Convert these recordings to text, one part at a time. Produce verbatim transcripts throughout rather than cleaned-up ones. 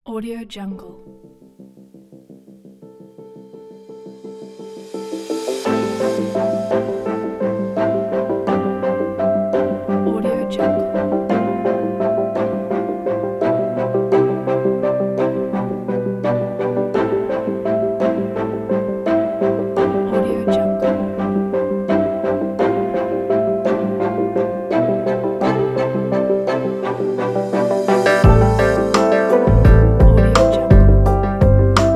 Audio Jungle. Audio Jungle. Audio Jungle. Audio Jungle.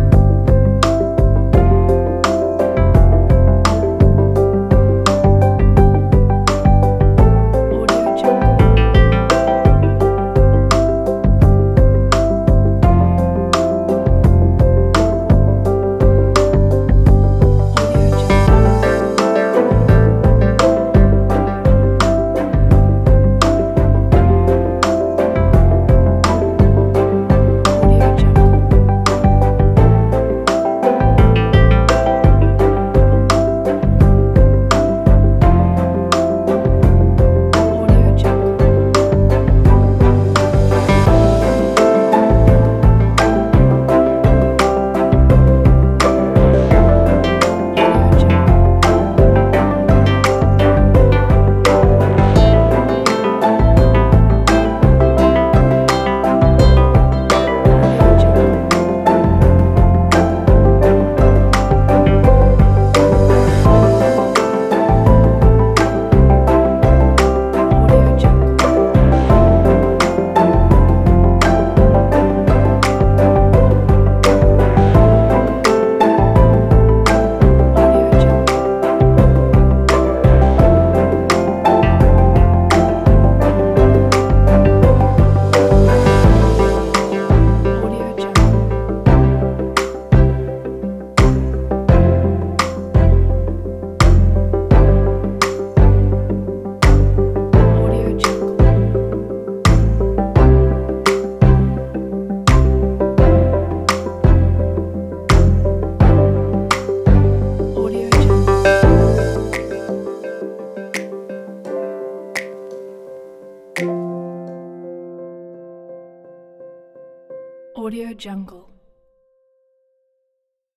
Audio Jungle. Audio Jungle. Audio Jungle. Audio Jungle. Audio Jungle. Audio Jungle. Audio Jungle. Audio Jungle. Audio Jungle. Audio Jungle. Audio Jungle. Audio Jungle.